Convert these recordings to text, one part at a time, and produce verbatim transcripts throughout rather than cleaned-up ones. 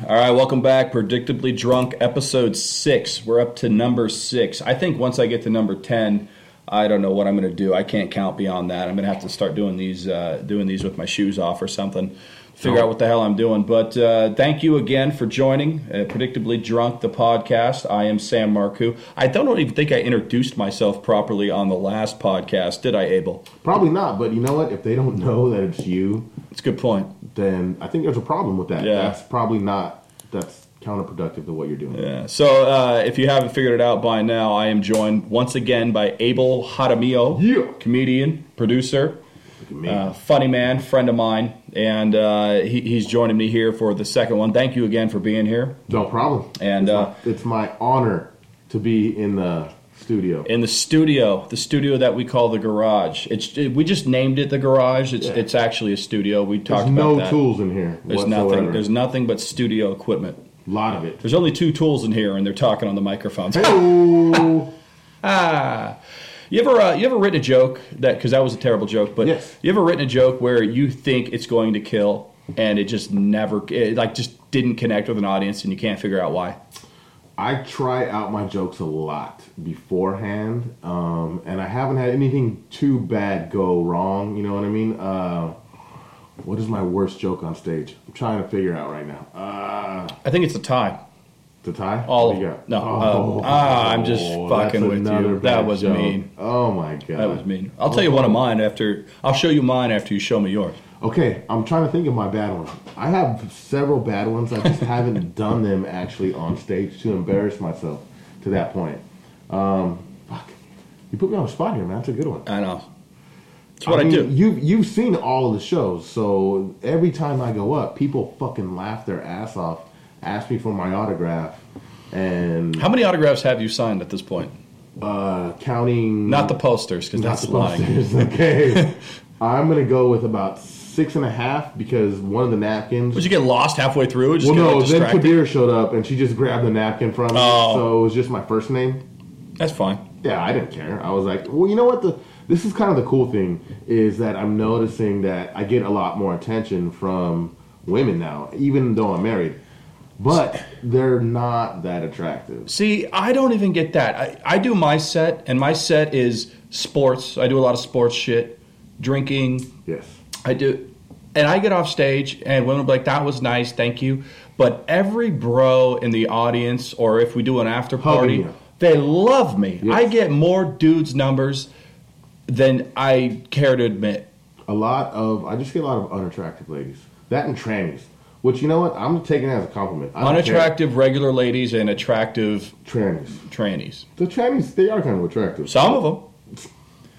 All right, welcome back. Predictably Drunk, episode six. We're up to number six. I think once I get to number ten, I don't know what I'm going to do. I can't count beyond that. I'm going to have to start doing these, uh, doing these with my shoes off or something. Figure oh. out what the hell I'm doing. But uh, thank you again for joining uh, Predictably Drunk, the podcast. I am Sam Marcoux. I don't even think I introduced myself properly on the last podcast. Did I, Abel? Probably not. But you know what? If they don't know that it's you, it's a good point. Then I think there's a problem with that. Yeah. That's probably not. That's counterproductive to what you're doing. Yeah. So uh, if you haven't figured it out by now, I am joined once again by Abel Jaramillo, yeah. comedian, producer, uh, funny man, friend of mine, and uh, he, he's joining me here for the second one. Thank you again for being here. No problem. And it's, uh, my, it's my honor to be in the studio. In the studio, the studio that we call the garage. It's it, we just named it the garage. It's yeah. it's actually a studio. We talked there's about no that. No tools in here. There's whatsoever. nothing. There's nothing but studio equipment. A lot of it. There's only two tools in here, and they're talking on the microphones. Hey-o. ah. You ever uh, you ever written a joke that because that was a terrible joke, but yes. you ever written a joke where you think it's going to kill and it just never it, like just didn't connect with an audience and you can't figure out why? I try out my jokes a lot beforehand, um, and I haven't had anything too bad go wrong. You know what I mean? Uh, what is my worst joke on stage? I'm trying to figure out right now. Uh, I think it's a tie. The tie? All what do you got? No, oh, uh, ah, I'm just fucking with you. That was joke. mean. Oh my god, that was mean. I'll tell you one of mine after. I'll show you mine after you show me yours. Okay, I'm trying to think of my bad one. I have several bad ones. I just haven't done them actually on stage to embarrass myself to that point. Um, fuck, you put me on the spot here, man. That's a good one. I know. That's what I, I mean, do. You you've seen all of the shows, so every time I go up, people fucking laugh their ass off. Ask me for my autograph, and how many autographs have you signed at this point? Uh, counting not the posters because that's the lying. Posters. Okay, I'm gonna go with about six and a half because one of the napkins. Would you get lost halfway through? Just well, no. Like then Kadir showed up and she just grabbed the napkin from me, oh. so it was just my first name. That's fine. Yeah, I didn't care. I was like, well, you know what? The this is kind of the cool thing is that I'm noticing that I get a lot more attention from women now, even though I'm married. But they're not that attractive. See, I don't even get that. I, I do my set, and my set is sports. I do a lot of sports shit, drinking. Yes. I do. And I get off stage, and women will be like, that was nice, thank you. But every bro in the audience, or if we do an after party, they love me. Yes. I get more dudes' numbers than I care to admit. A lot of, I just get a lot of unattractive ladies. That and trannies. Which, you know what? I'm taking it as a compliment. Unattractive regular ladies and attractive trannies. Trannies. The trannies, they are kind of attractive. Some of them.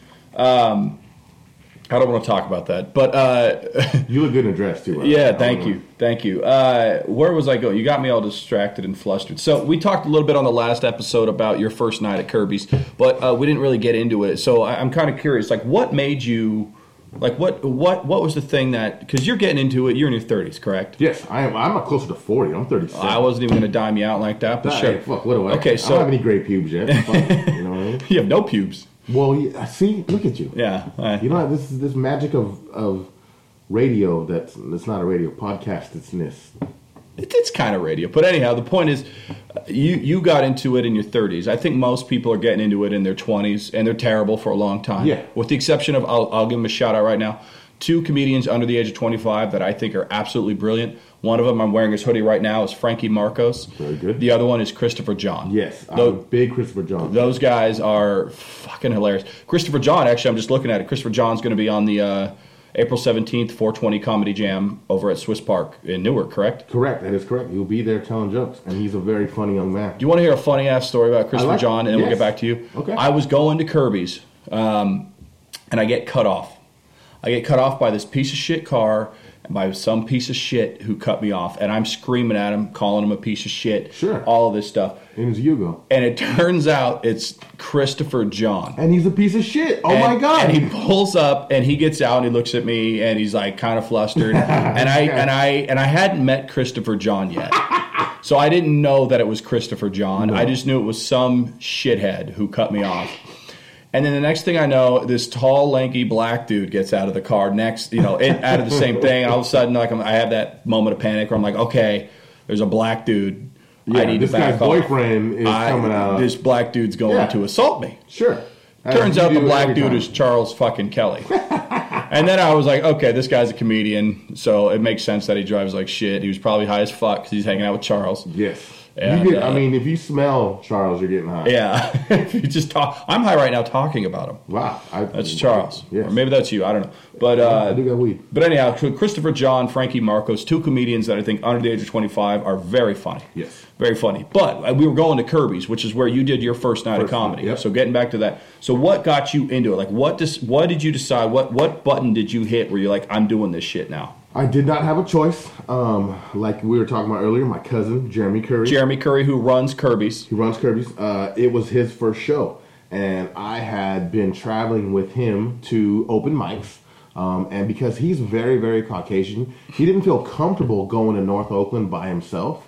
Um, I don't want to talk about that, but uh, you look good in a dress too. Right? Yeah, thank you, thank you. Uh, where was I going? You got me all distracted and flustered. So we talked a little bit on the last episode about your first night at Kirby's, but uh, we didn't really get into it. So I, I'm kind of curious, like, what made you? Like, what what what was the thing that... Because you're getting into it. You're in your thirties, correct? Yes, I am. I'm closer to forty. I'm thirty-seven. I wasn't even going to dime you out like that, but nah, sure. Hey, fuck, what do I... Okay, so... I don't have any gray pubes yet. Fuck, you know what I mean? You have no pubes. Well, yeah, see? Look at you. Yeah. I, you know, this is this magic of, of radio that's... It's not a radio podcast. It's this. It, it's kind of radio. But anyhow, the point is, you, you got into it in your thirties. I think most people are getting into it in their twenties, and they're terrible for a long time. Yeah. With the exception of... I'll, I'll give them a shout-out right now. Two comedians under the age of twenty-five that I think are absolutely brilliant. One of them, I'm wearing his hoodie right now, is Frankie Marcos. Very good. The other one is Christopher John. Yes, I'm a big Christopher John. Those guys are fucking hilarious. Christopher John, actually, I'm just looking at it. Christopher John's going to be on the uh, April seventeenth, four twenty Comedy Jam over at Swiss Park in Newark, correct? Correct, that is correct. He'll be there telling jokes, and he's a very funny young man. Do you want to hear a funny-ass story about Christopher like John, and then yes. we'll get back to you? Okay. I was going to Kirby's, um, and I get cut off. I get cut off by this piece of shit car and by some piece of shit who cut me off. And I'm screaming at him, calling him a piece of shit. Sure. All of this stuff. And it's Hugo. And it turns out it's Christopher John. And he's a piece of shit. Oh, and, my God. And he pulls up and he gets out and he looks at me and he's like kind of flustered. and I and I and I hadn't met Christopher John yet. So I didn't know that it was Christopher John. No. I just knew it was some shithead who cut me off. And then the next thing I know, this tall, lanky black dude gets out of the car next, you know, it, out of the same thing. And all of a sudden, like I'm, I have that moment of panic where I'm like, okay, there's a black dude. Yeah, I need this to back guy's off. boyfriend is I, coming out. This black dude's going Yeah. to assault me. Sure. As Turns you out the do black every dude time. is Charles fucking Kelly. And then I was like, okay, this guy's a comedian, so it makes sense that he drives like shit. He was probably high as fuck because he's hanging out with Charles. Yes. And, you get, uh, I mean, if you smell Charles, you're getting high. Yeah. If you just talk, I'm high right now talking about him. Wow. I, That's Charles. Yes. Or maybe that's you. I don't know. But uh, I do got weed. But anyhow, Christopher John, Frankie Marcos, two comedians that I think under the age of twenty-five are very funny. Yes. Very funny. But we were going to Kirby's, which is where you did your first night First of comedy. night, yep. So getting back to that. So what got you into it? Like what dis- what did you decide? What what button did you hit where you're like, I'm doing this shit now? I did not have a choice. Um, like we were talking about earlier, my cousin, Jeremy Curry. Jeremy Curry, who runs Kirby's. He runs Kirby's. Uh, it was his first show. And I had been traveling with him to open mics. Um, and because he's very, very Caucasian, he didn't feel comfortable going to North Oakland by himself.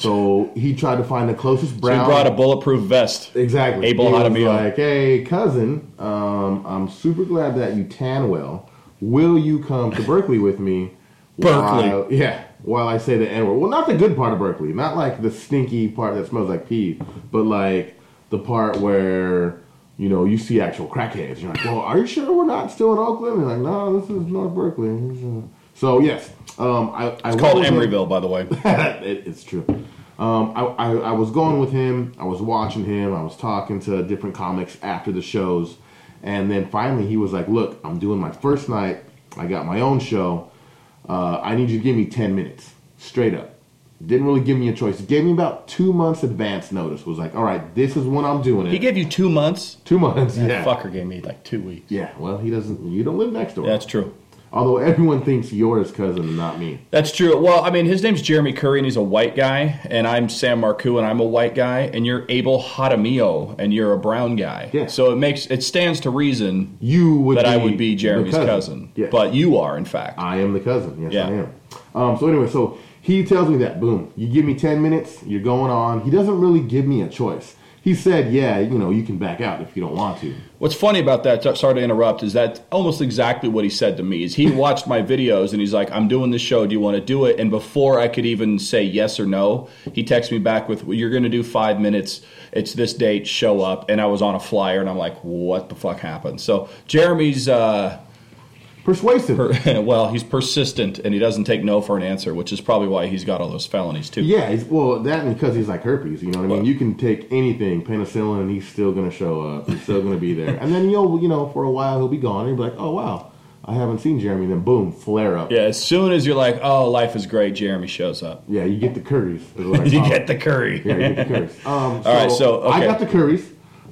So he tried to find the closest So brown. he brought a bulletproof vest. Exactly. Abel He was Jaramillo. like, hey, cousin, um, I'm super glad that you tan well. Will you come to Berkeley with me? Berkeley. While, yeah, while I say the N-word. Well, not the good part of Berkeley. Not like the stinky part that smells like pee. But like the part where, you know, you see actual crackheads. You're like, well, are you sure we're not still in Oakland? And like, no, this is North Berkeley. So, yes. Um, I, I It's called went with him. Emeryville, by the way. it, it's true. Um, I, I, I was going with him. I was watching him. I was talking to different comics after the shows. And then finally he was like, look, I'm doing my first night. I got my own show. Uh, I need you to give me ten minutes. Straight up. Didn't really give me a choice. He gave me about two months advance notice. Was like, all right, this is when I'm doing it. He gave you two months. two months, That yeah. fucker gave me like two weeks. Yeah, well, he doesn't, you don't live next door. That's true. Although everyone thinks you're his cousin and not me. That's true. Well, I mean, his name's Jeremy Curry, and he's a white guy, and I'm Sam Marcoux, and I'm a white guy, and you're Abel Jaramillo, and you're a brown guy. Yeah. So it makes it stands to reason You would that be I would be the Jeremy's cousin, Yes. but you are, in fact. I am the cousin. Yes, Yeah. I am. Um, so anyway, so he tells me that, boom, you give me ten minutes, you're going on. He doesn't really give me a choice. He said, yeah, you know, you can back out if you don't want to. What's funny about that, sorry to interrupt, is that almost exactly what he said to me. Is he watched my videos and he's like, I'm doing this show, do you want to do it? And before I could even say yes or no, he texted me back with, well, you're going to do five minutes, it's this date, show up. And I was on a flyer and I'm like, what the fuck happened? So Jeremy's, uh, Persuasive. per, well, he's persistent and he doesn't take no for an answer, which is probably why he's got all those felonies too. yeah, he's, well, that and because he's like herpes, you know what I mean? Well- You can take anything, penicillin, and he's still going to show up. He's still going to be there. And then you'll, you know, for a while he'll be gone. And you'll be like, oh, wow, I haven't seen Jeremy. Then boom, flare up. Yeah, as soon as you're like, oh, life is great, Jeremy shows up. Yeah, you get the curries. is what I You call get it. the curry. Yeah, you get the curries. Um, so All right, so, I okay. got the curries.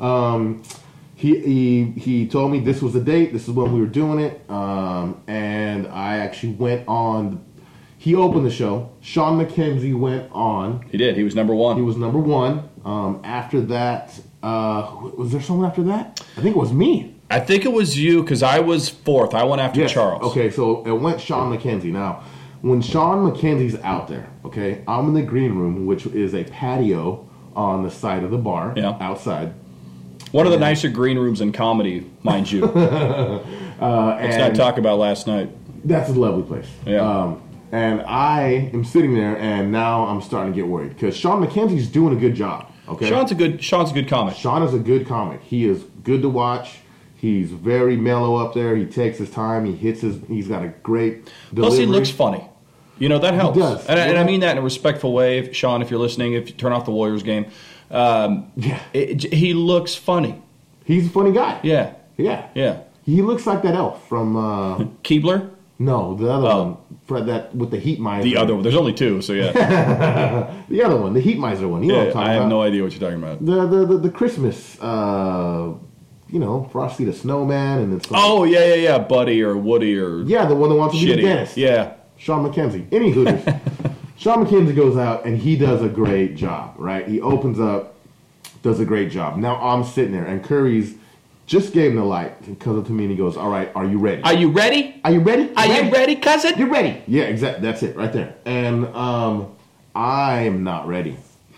Um, he, he he told me this was the date. This is when we were doing it. Um, and I actually went on. He opened the show. Sean McKenzie went on. He did. He was number one. He was number one. Um, after that, uh, was there someone after that? I think it was me. I think it was you because I was fourth. I went after Yes. Charles. Okay, so it went Sean McKenzie. Now, when Sean McKenzie's out there, okay, I'm in the green room, which is a patio on the side of the bar Yeah. outside. One of the nicer green rooms in comedy, mind you. Uh, Let's and not talk about last night. that's a lovely place. Yeah. Um, and I am sitting there, and now I'm starting to get worried because Sean McKenzie's doing a good job. Okay, Sean's a good. Sean's a good comic. Sean is a good comic. He is good to watch. He's very mellow up there. He takes his time. He hits his. He's got a great delivery. Plus, he looks funny. You know that helps. does. And, I, and I Yeah. mean that in a respectful way. If, Sean, if you're listening, if you turn off the Warriors game, um, Yeah. it, he looks funny. He's a funny guy. Yeah, Yeah. yeah. He looks like that elf from. Uh, Keebler, no, the other Oh. one. For that with the heat miser. the other. There's only two, so yeah. The other one, the heat miser one. You know what I'm yeah talking I have about. no idea what you're talking about. The the the, the Christmas. Uh, you know, Frosty the Snowman, and it's. Like, Oh yeah, yeah, yeah. Buddy or Woody or yeah, the one that wants to be the Shitty. dentist. Yeah. Sean McKenzie. Any Hooters. Sean McKenzie goes out and he does a great job, right? He opens up, does a great job. Now I'm sitting there and Curry's just gave him the light and comes up to me and he goes, all right, are you ready? Are you ready? Are you ready? Are you ready, cousin? You're ready. Yeah, exactly. That's it right there. And um, I'm not ready.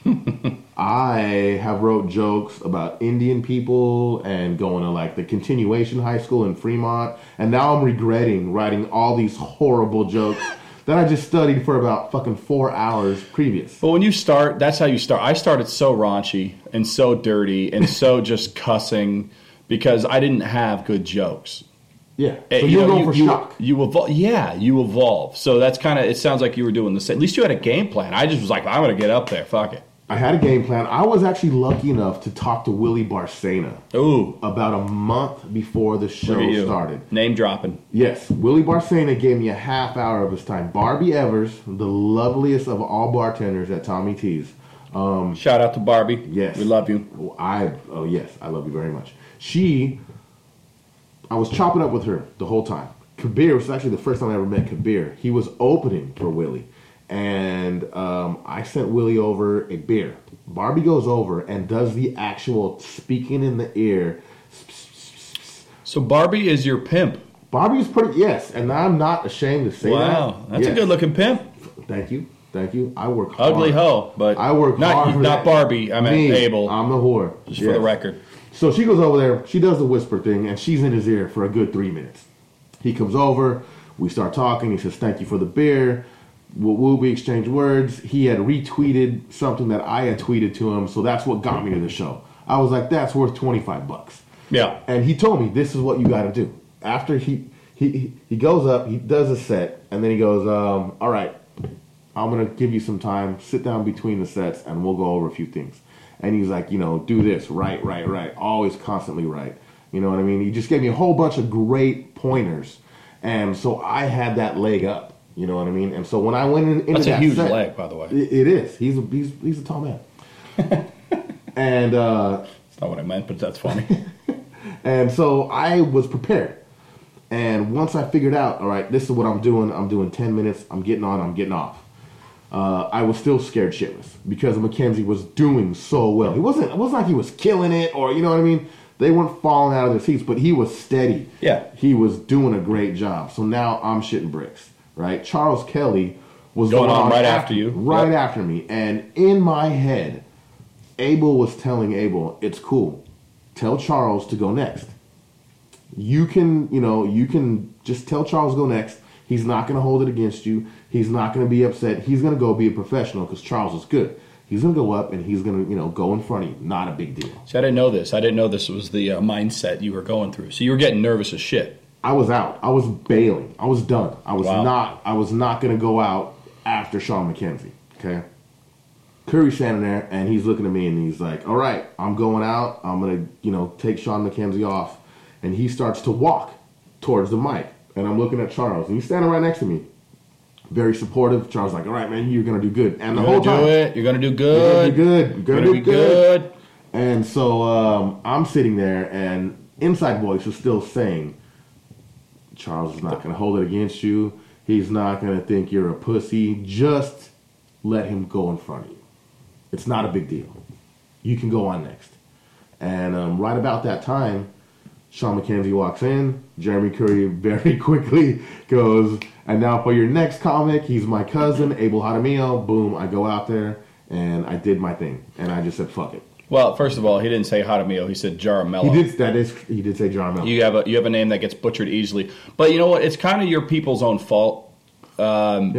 I have wrote jokes about Indian people and going to like the continuation high school in Fremont. And now I'm regretting writing all these horrible jokes that I just studied for about fucking four hours previous. But when you start, that's how you start. I started so raunchy and so dirty and so just cussing because I didn't have good jokes. Yeah. So you you're know, going you, for you, shock. You evolve. Yeah, you evolve. So that's kind of, it sounds like you were doing the same. At least you had a game plan. I just was like, I'm going to get up there. Fuck it. I had a game plan. I was actually lucky enough to talk to Willie Barcena. Ooh. About a month before the show started. Name dropping. Yes. Willie Barcena gave me a half hour of his time. Barbie Evers, the loveliest of all bartenders at Tommy T's. Um, Shout out to Barbie. Yes. We love you. I, oh yes, I love you very much. She, I was chopping up with her the whole time. Kabir was actually the first time I ever met Kabir. He was opening for Willie. And um, I sent Willie over a beer. Barbie goes over and does the actual speaking in the ear. So Barbie is your pimp. Barbie's pretty, yes. And I'm not ashamed to say wow. that. Wow, that's yes. a good looking pimp. Thank you. Thank you. I work hard. Ugly hoe, but I work not, hard. For not that. Barbie. I meant Me, Abel. I'm the whore. Just yes. for the record. So she goes over there. She does the whisper thing, and she's in his ear for a good three minutes. He comes over. We start talking. He says, "Thank you for the beer." Woo woo, we exchange words. He had retweeted something that I had tweeted to him, so that's what got me to the show. I was like, that's worth twenty-five bucks. Yeah. And he told me, this is what you got to do. After he, he he goes up, he does a set, and then he goes, um, all right, I'm going to give you some time, sit down between the sets, and we'll go over a few things. And he's like, you know, do this, right, right, right, always constantly right. You know what I mean? He just gave me a whole bunch of great pointers, and so I had that leg up. You know what I mean? And so when I went in, into That's that a huge set, leg, by the way. It, it is. He's a, he's he's a tall man. and uh, that's not what I meant, but that's funny. And so I was prepared. And once I figured out, all right, this is what I'm doing. I'm doing ten minutes. I'm getting on. I'm getting off. Uh, I was still scared shitless because Mackenzie was doing so well. He wasn't. It wasn't like he was killing it, or you know what I mean. They weren't falling out of their seats, but he was steady. Yeah, he was doing a great job. So now I'm shitting bricks. Right, Charles Kelly was going on right after, after you, right yep. after me, and in my head, Abel was telling Abel, "It's cool. Tell Charles to go next. You can, you know, you can just tell Charles to go next. He's not going to hold it against you. He's not going to be upset. He's going to go be a professional because Charles is good. He's going to go up and he's going to, you know, go in front of you. Not a big deal." See, I didn't know this. I didn't know this was the uh, mindset you were going through. So you were getting nervous as shit. I was out. I was bailing. I was done. I was wow. not. I was not going to go out after Sean McKenzie. Okay. Curry's standing there and he's looking at me and he's like, "All right, I'm going out. I'm going to, you know, take Sean McKenzie off." And he starts to walk towards the mic, and I'm looking at Charles, and he's standing right next to me, very supportive. Charles like, "All right, man, you're going to do good." And the you're whole gonna time, do it. You're going to do good. You're going to do good. You're going to do be good. good. And so um, I'm sitting there, and inside voice is still saying, "Charles is not going to hold it against you. He's not going to think you're a pussy. Just let him go in front of you. It's not a big deal. You can go on next." And um, right about that time, Sean McKenzie walks in. Jeremy Curry very quickly goes, "And now for your next comic, he's my cousin, Abel Jaramillo." Boom, I go out there, and I did my thing. And I just said, fuck it. Well, first of all, he didn't say Jaramillo. He said Jaramello. He did, that is, he did say Jaramillo. You have a you have a name that gets butchered easily. But you know what? It's kind of your people's own fault. Um,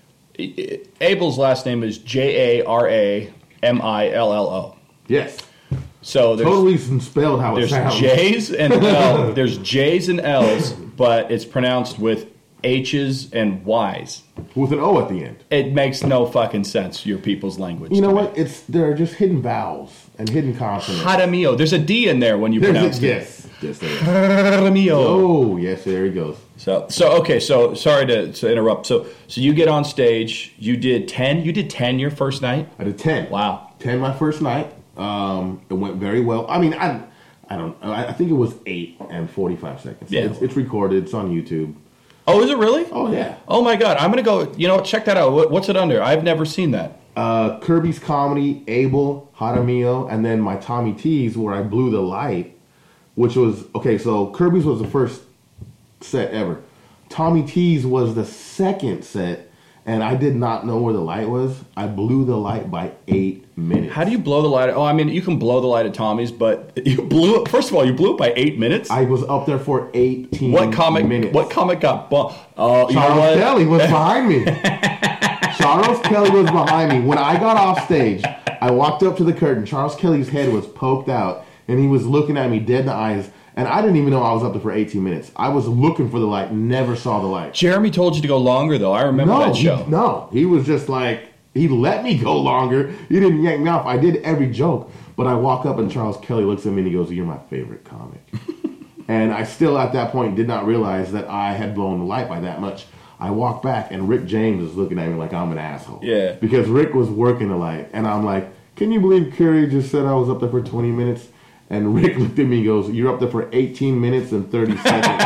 yes. Abel's last name is J A R A M I L L O. Yes. So there's, totally spelled how it there's sounds. J's and L. There's J's and L's, but it's pronounced with H's and Y's. With an O at the end. It makes no fucking sense, your people's language. You know what? It's There are just hidden vowels and hidden consonants. Jaramillo. There's a D in there when you There's pronounce a, it. Yes. Yes, there is. Jaramillo. Oh, yes, there he goes. So, so okay. So, sorry to, to interrupt. So, so you get on stage. You did ten. You did ten your first night. I did ten. Wow. ten my first night. Um, it went very well. I mean, I, I don't. I, I think it was eight and forty-five seconds. Yeah. It's, it's recorded. It's on YouTube. Oh, is it really? Oh yeah. Oh my God. I'm gonna go. You know, what, check that out. What, what's it under? I've never seen that. Uh, Kirby's Comedy, Abel, Jaramillo, and then my Tommy T's where I blew the light, which was okay. So Kirby's was the first set ever. Tommy T's was the second set. and I did not know where the light was. I blew the light by eight minutes. How do you blow the light? Oh, I mean, you can blow the light at Tommy's, but you blew it. First of all, you blew it by eight minutes. I was up there for eighteen what comic, minutes. What comic got bumped? Oh, Charles you know what? Kelly was behind me. Charles Kelly was behind me. When I got off stage, I walked up to the curtain. Charles Kelly's head was poked out, and he was looking at me dead in the eyes. And I didn't even know I was up there for eighteen minutes. I was looking for the light, never saw the light. Jeremy told you to go longer, though. I remember no, that show. He, no, he was just like, he let me go longer. He didn't yank me off. I did every joke. But I walk up and Charles Kelly looks at me and he goes, "You're my favorite comic." And I still at that point did not realize that I had blown the light by that much. I walk back and Rick James is looking at me like I'm an asshole. Yeah. Because Rick was working the light. And I'm like, "Can you believe Curry just said I was up there for twenty minutes? And Rick looked at me and goes, "You're up there for eighteen minutes and thirty seconds.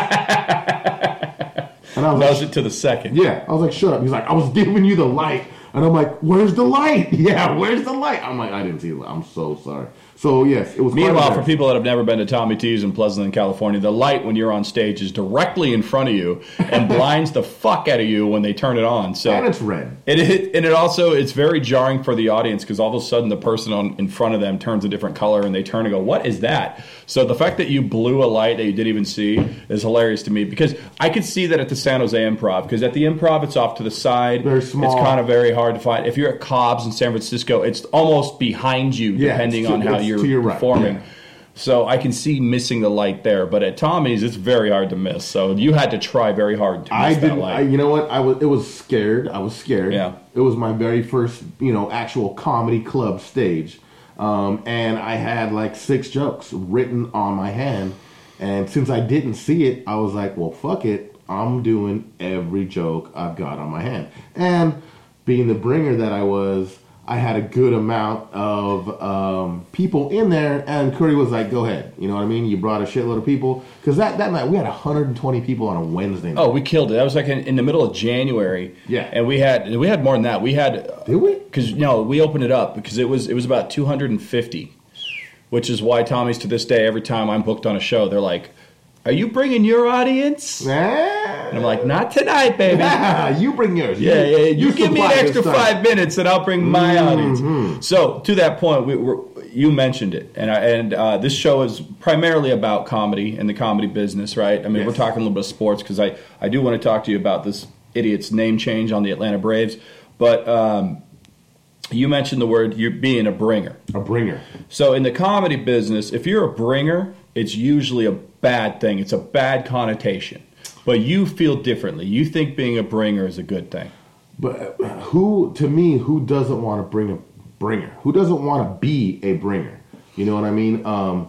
And I was Knows like, it to the second. yeah. I was like, "Shut up." He's like, "I was giving you the light." And I'm like, "Where's the light?" Yeah, where's the light? I'm like, "I didn't see the light. I'm so sorry." So, yes, it was quite Meanwhile, for embarrassing. people that have never been to Tommy T's in Pleasanton, California, the light when you're on stage is directly in front of you and blinds the fuck out of you when they turn it on. So And it's red. It, it and it also it's very jarring for the audience because all of a sudden the person on in front of them turns a different color and they turn and go, "What is that?" So the fact that you blew a light that you didn't even see is hilarious to me because I could see that at the San Jose Improv because at the Improv it's off to the side, Very small. It's kind of very hard to find. If you're at Cobb's in San Francisco, it's almost behind you Yeah, depending it's to- on how it's you're to your right, performing. yeah. So I can see missing the light there, but at Tommy's it's very hard to miss. So you had to try very hard to miss I that didn't. light. I, you know what? I was. It was scared. I was scared. Yeah. It was my very first, you know, actual comedy club stage, um, and I had like six jokes written on my hand. And since I didn't see it, I was like, "Well, fuck it. I'm doing every joke I've got on my hand." And being the bringer that I was, I had a good amount of um, people in there, and Curry was like, "Go ahead." You know what I mean? You brought a shitload of people. Because that, that night, we had one hundred twenty people on a Wednesday night. Oh, we killed it. That was like in, in the middle of January. Yeah. and we had we had more than that. We had Did we? because no, we opened it up because it was it was about two hundred fifty, which is why Tommy's to this day. Every time I'm booked on a show, they're like, "Are you bringing your audience?" And I'm like, "Not tonight, baby." You bring yours. Yeah, yeah, yeah. You, give me an supply this extra time. five minutes, and I'll bring my audience. So, to that point, we were, you mentioned it, and I, and uh, this show is primarily about comedy and the comedy business, right? I mean, Yes. we're talking a little bit of sports because I, I do want to talk to you about this idiot's name change on the Atlanta Braves, but um, you mentioned the word you're being a bringer. A bringer. So, in the comedy business, if you're a bringer, it's usually a bad thing. It's a bad connotation. But you feel differently. You think being a bringer is a good thing. But uh, who, to me, who doesn't want to bring a bringer? Who doesn't want to be a bringer? You know what I mean? Um,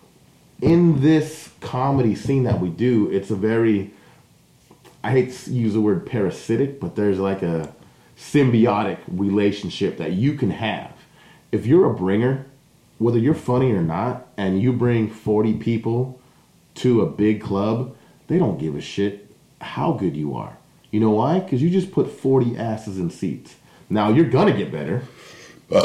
in this comedy scene that we do, it's a very, I hate to use the word parasitic, but there's like a symbiotic relationship that you can have. If you're a bringer, whether you're funny or not, and you bring forty people to a big club, they don't give a shit how good you are. You know why? Because you just put forty asses in seats. Now, you're going to get better. That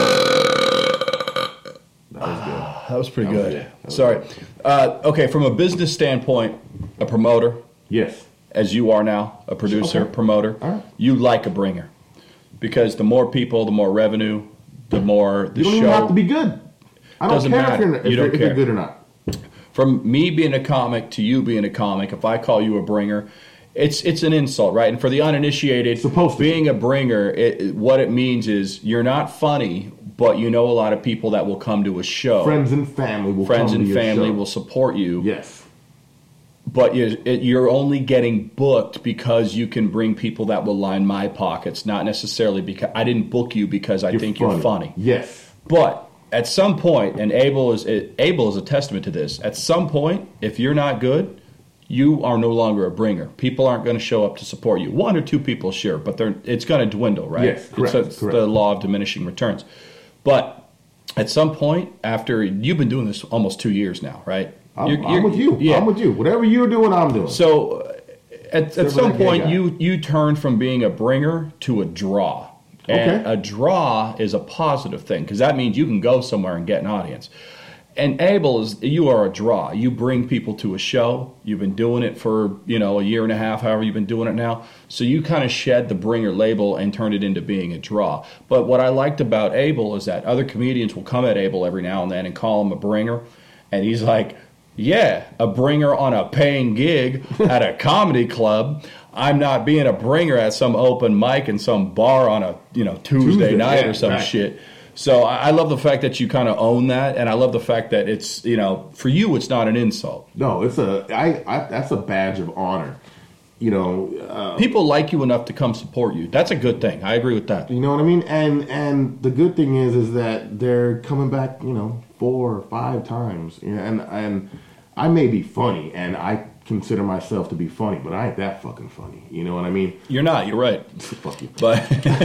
was good. That was pretty That was good. good. That was Sorry. good. Uh, okay, from a business standpoint, a promoter, Yes. as you are now, a producer, Okay. promoter, All right. you like a bringer. Because the more people, the more revenue, the more the You don't show. even have to be good. I don't Doesn't care matter. if you're, if, You you're, don't if you're care. good or not. From me being a comic to you being a comic, if I call you a bringer, it's it's an insult, right? And for the uninitiated, Supposed to be. being a bringer, it, it- what it means is you're not funny, but you know a lot of people that will come to a show. Friends and family will Friends come and to your family show. will support you. Yes. But you're, it, you're only getting booked because you can bring people that will line my pockets, not necessarily because I didn't book you because I You're think funny. you're funny. Yes. But at some point, and Abel is Abel is a testament to this. At some point, if you're not good, you are no longer a bringer. People aren't going to show up to support you. One or two people, sure, but they're, it's going to dwindle, right? Yes, correct, It's, it's correct. the law of diminishing returns. But at some point, after you've been doing this almost two years now, right? I'm, You're- I'm you're- with you. Yeah. I'm with you. Whatever you're doing, I'm doing. So uh, at, at Except for some that gay point, guy. you you turn from being a bringer to a draw. And Okay. a draw is a positive thing because that means you can go somewhere and get an audience. and Abel is, you are a draw. You bring people to a show. You've been doing it for, you know, a year and a half, however you've been doing it now. So you kind of shed the bringer label and turned it into being a draw. But what I liked about Abel is that other comedians will come at Abel every now and then and call him a bringer. And he's like, yeah, a bringer on a paying gig at a comedy club. I'm not being a bringer at some open mic in some bar on a, you know, Tuesday, Tuesday night yeah, or some right. shit. So I love the fact that you kind of own that, and I love the fact that it's, you know, for you it's not an insult. No, it's a I, I that's a badge of honor. You know, uh, people like you enough to come support you. That's a good thing. I agree with that. You know what I mean? And and the good thing is is that they're coming back, you know, four or five times. You know, and and I may be funny, and I consider myself to be funny, but I ain't that fucking funny. You know what I mean? You're not. You're right. Fuck you. But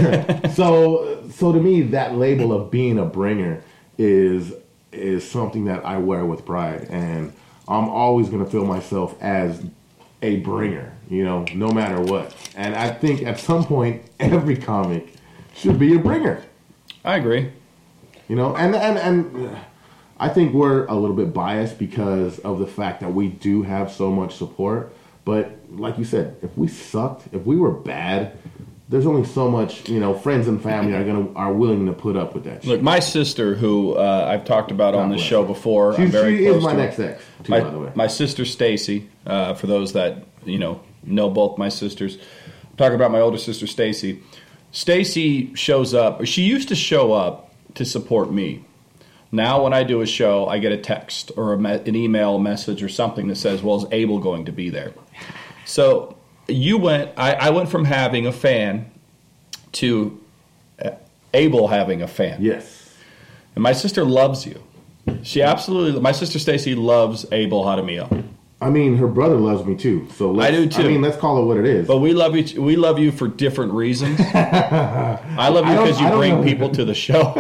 so, so to me, that label of being a bringer is is something that I wear with pride, and I'm always going to feel myself as a bringer. You know, no matter what. And I think at some point, every comic should be a bringer. I agree. You know, and and and. I think we're a little bit biased because of the fact that we do have so much support. But like you said, if we sucked, if we were bad, there's only so much, you know, friends and family are gonna are willing to put up with that shit. Look, my sister, who uh, I've talked about on this show before, she, I'm very she close is my to next ex, too, my, by the way. My sister Stacy, uh, for those that, you know, know both my sisters, I'm talking about my older sister Stacy. Stacy shows up, she used to show up to support me. Now when I do a show, I get a text or a me- an email message or something that says, well, is Abel going to be there? So you went, I, I went from having a fan to uh, Abel having a fan. Yes. And my sister loves you. She absolutely, my sister Stacy loves Abel Jaramillo. I mean, her brother loves me too. So let's, I do too. I mean, let's call it what it is. But we love each. We love you for different reasons. I love you because you bring know. people to the show.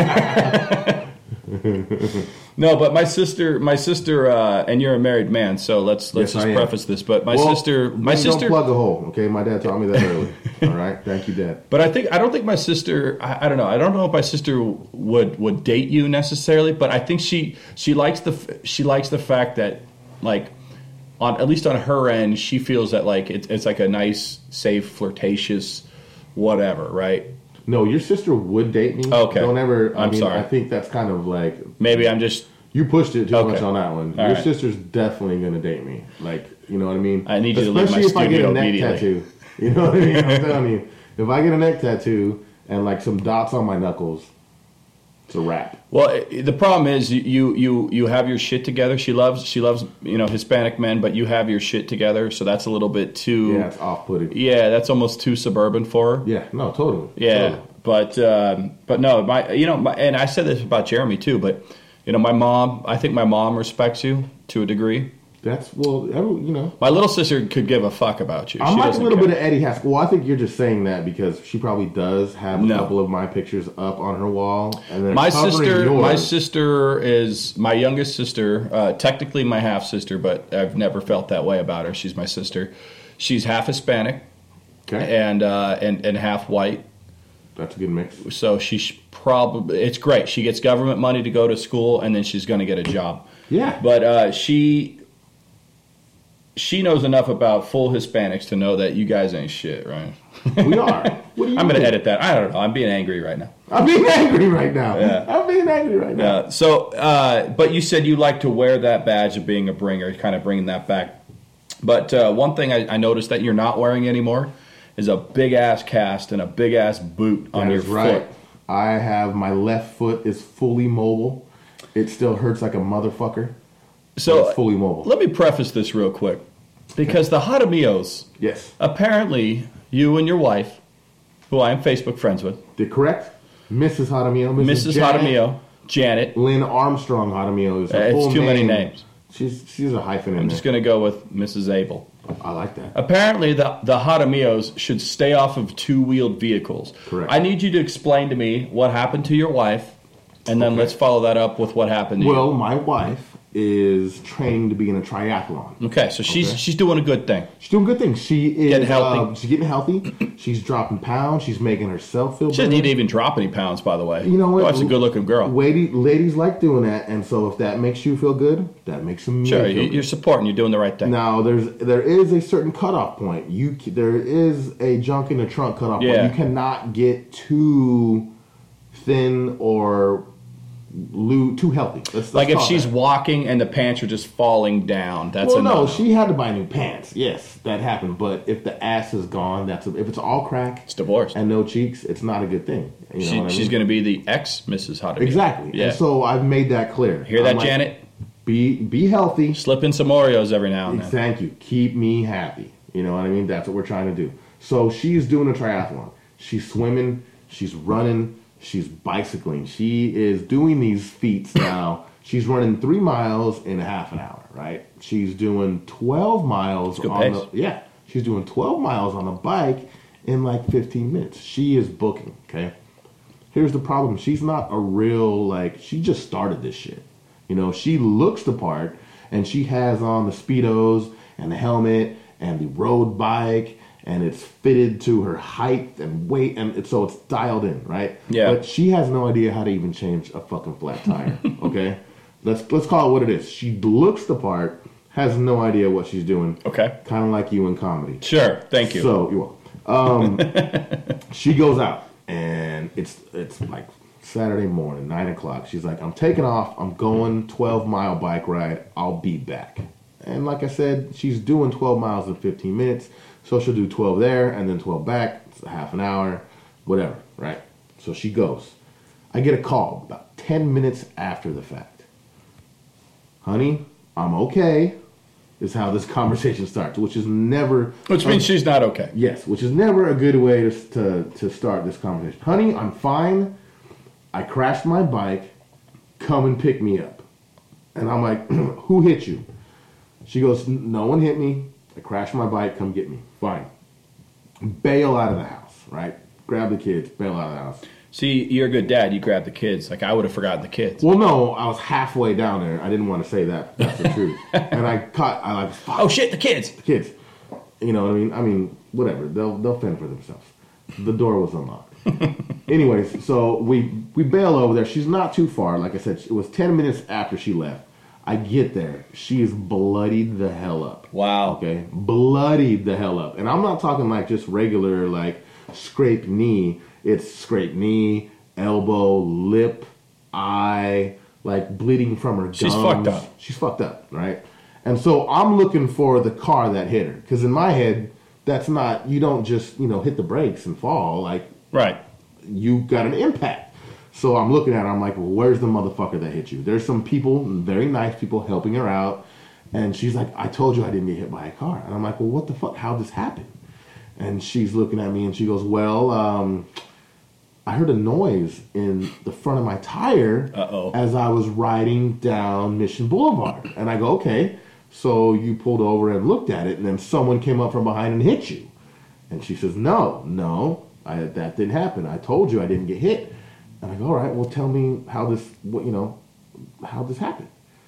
No, but my sister, my sister, uh, and you're a married man, so let's let's yes, just preface this. But my well, sister, my sister, don't plug a hole. Okay, my dad taught me that early. All right, thank you, Dad. But I think I don't think my sister. I, I don't know. I don't know if my sister would would date you necessarily, but I think she she likes the she likes the fact that like on at least on her end, she feels that like it's it's like a nice, safe, flirtatious, whatever, right? No, your sister would date me. Okay. Don't ever. I I'm mean, sorry. I think that's kind of like maybe I'm just you pushed it too okay. much on that one. All your right. sister's definitely gonna date me. Like, you know what I mean? I need you Especially to leave my if I get studio a neck immediately. tattoo. You know what I mean? I'm telling you, if I get a neck tattoo and like some dots on my knuckles, it's a wrap. Well, it, the problem is you you you have your shit together. She loves she loves you know Hispanic men, but you have your shit together, so that's a little bit too. Yeah, it's off-putting. Yeah, that's almost too suburban for her. Yeah, no, totally. Yeah, totally. but um, but no, my you know, my, and I said this about Jeremy too, but you know, my mom. I think my mom respects you to a degree. That's well, every, you know. My little sister could give a fuck about you. I'm she like a little care. bit of Eddie Haskell. Well, I think you're just saying that because she probably does have a no. couple of my pictures up on her wall, and then my covering sister. yours. My sister is my youngest sister. Uh, technically, my half sister, but I've never felt that way about her. She's my sister. She's half Hispanic, okay, and uh, and and half white. That's a good mix. So she's probably it's great. She gets government money to go to school, and then she's going to get a job. Yeah, but uh, she. She knows enough about full Hispanics to know that you guys ain't shit, right? We are. What do you I'm going to mean? edit that. I don't know. I'm being angry right now. I'm being angry right now. Yeah. I'm being angry right now. Yeah. So, uh, but you said you like to wear that badge of being a bringer, kind of bringing that back. But uh, one thing I, I noticed that you're not wearing anymore is a big ass cast and a big ass boot on That your is right. foot. I have my left foot is fully mobile. It still hurts like a motherfucker. So it's fully mobile. Let me preface this real quick, because the Jaramillos, yes, apparently you and your wife, who I am Facebook friends with, they're correct, Missus Jaramillo, Missus Missus Janet, Jaramillo, Janet. Lynn Armstrong Jaramillo is her Uh, full it's too name. many names. She's she's a hyphen in I'm there. just going to go with Missus Abel. I like that. Apparently, the the Jaramillos should stay off of two-wheeled vehicles. Correct. I need you to explain to me what happened to your wife, and then Okay. let's follow that up with what happened to Well, you. my wife is training to be in a triathlon. Okay, so she's Okay. she's doing a good thing. She's doing good things. She is Getting healthy. Uh, she's getting healthy. She's dropping pounds. She's making herself feel She doesn't better. need to even drop any pounds, by the way. You know what? Oh, that's a good-looking girl. Lady, ladies like doing that, and so if that makes you feel good, that makes them Sure, feel you- good. you're supporting. You're doing the right thing. Now, there's there is a certain cutoff point. You c- there is a junk in the trunk cutoff Yeah. point. You cannot get too thin or loo- too healthy. Let's, let's Like if call it she's that. walking and the pants are just falling down, that's well, a no, no. she had to buy new pants. Yes, that happened. But if the ass is gone, that's a, if it's all crack It's divorced. and no cheeks, it's not a good thing. You know She, what I she's mean? going to be the ex Missus How to Be. Exactly. Yeah. And so I've made that clear. Hear I'm that, like, Janet? Be be healthy. Slip in some Oreos every now and then. Thank you. Keep me happy. You know what I mean? That's what we're trying to do. So she's doing a triathlon. She's swimming. She's running. She's bicycling. She is doing these feats now. She's running three miles in a half an hour, right? She's doing twelve miles good on pace. the yeah. She's doing twelve miles on a bike in like fifteen minutes. She is booking, okay? Here's the problem. She's not a real, like, she just started this shit. You know, she looks the part, and she has on the Speedos and the helmet and the road bike, and it's fitted to her height and weight, and it, so it's dialed in, right? Yeah. But she has no idea how to even change a fucking flat tire, okay? Let's let's call it what it is. She looks the part, has no idea what she's doing. Okay. Kind of like you in comedy. Sure. Thank you. So you will. Um, she goes out, and it's it's like Saturday morning, nine o'clock. She's like, "I'm taking off. I'm going twelve mile bike ride. I'll be back." And like I said, she's doing twelve miles in fifteen minutes. So she'll do twelve there and then twelve back. It's a half an hour, whatever, right? So she goes. I get a call about ten minutes after the fact. Honey, I'm okay, is how this conversation starts, which is never... Which means she's not okay. Yes, which is never a good way to, to, to start this conversation. Honey, I'm fine. I crashed my bike. Come and pick me up. And I'm like, who hit you? She goes, no one hit me. I crashed my bike. Come get me. Fine. Bail out of the house, right? Grab the kids. Bail out of the house. See, you're a good dad. You grab the kids. Like, I would have forgotten the kids. Well, no, I was halfway down there. I didn't want to say that. That's the truth. And I caught, I like, fuck. Oh, shit, the kids. The kids. You know what I mean? I mean, whatever. They'll they'll fend for themselves. The door was unlocked. Anyways, so we we bail over there. She's not too far. Like I said, it was ten minutes after she left. I get there. She is bloodied the hell up. Wow. Okay? Bloodied the hell up. And I'm not talking like just regular, like, scraped knee. It's scraped knee, elbow, lip, eye, like bleeding from her gums. She's fucked up. She's fucked up, right? And so I'm looking for the car that hit her. Because in my head, that's not, you don't just, you know, hit the brakes and fall. Like, Right. you got an impact. So I'm looking at her, I'm like, well, where's the motherfucker that hit you? There's some people, very nice people, helping her out. And she's like, I told you I didn't get hit by a car. And I'm like, well, what the fuck? How'd this happen? And she's looking at me and she goes, well, um, I heard a noise in the front of my tire Uh-oh. as I was riding down Mission Boulevard. And I go, okay. So you pulled over and looked at it, and then someone came up from behind and hit you. And she says, no, no, I, that didn't happen. I told you I didn't get hit. And I go, all right, well, tell me how this, what you know, how this happened.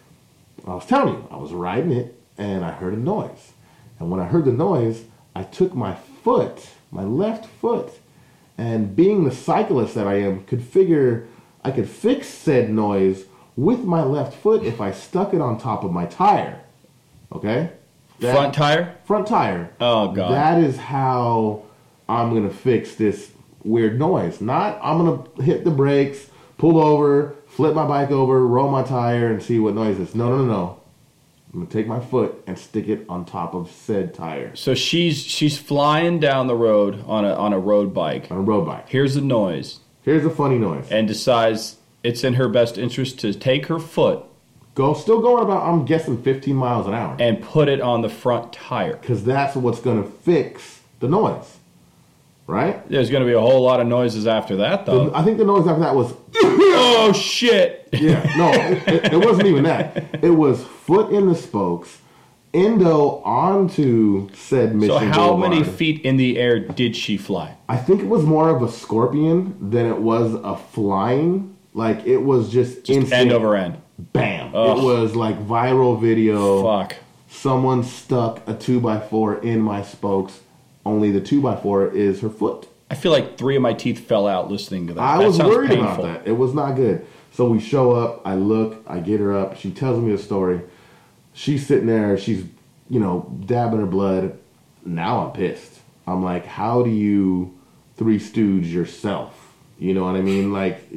I was telling you, I was riding it, and I heard a noise. And when I heard the noise, I took my foot, my left foot, and being the cyclist that I am, could figure I could fix said noise with my left foot if I stuck it on top of my tire. Okay? That- Front tire? Front tire. Oh, God. That is how I'm going to fix this weird noise. Not, I'm going to hit the brakes, pull over, flip my bike over, roll my tire, and see what noise is. No, no, no, no. I'm going to take my foot and stick it on top of said tire. So she's she's flying down the road on a on a road bike. On a road bike. Here's a noise. Here's a funny noise. And decides it's in her best interest to take her foot Go, still going about, I'm guessing, fifteen miles an hour. and put it on the front tire. Because that's what's going to fix the noise. Right? There's going to be a whole lot of noises after that, though. The- I think the noise after that was... Oh, shit. Yeah, no, it, it wasn't even that. It was foot in the spokes, endo onto said Mission So how Boulevard. many feet in the air did she fly? I think it was more of a scorpion than it was a flying. Like, it was just, Just instant. end over end. bam. Ugh. It was like viral video. Fuck. Someone stuck a two by four in my spokes. Only the two by four is her foot. I feel like three of my teeth fell out listening to that. I that was sounds worried painful. about that. It was not good. So we show up. I look. I get her up. She tells me the story. She's sitting there. She's, you know, dabbing her blood. Now I'm pissed. I'm like, how do you Three Stooge yourself? You know what I mean? Like,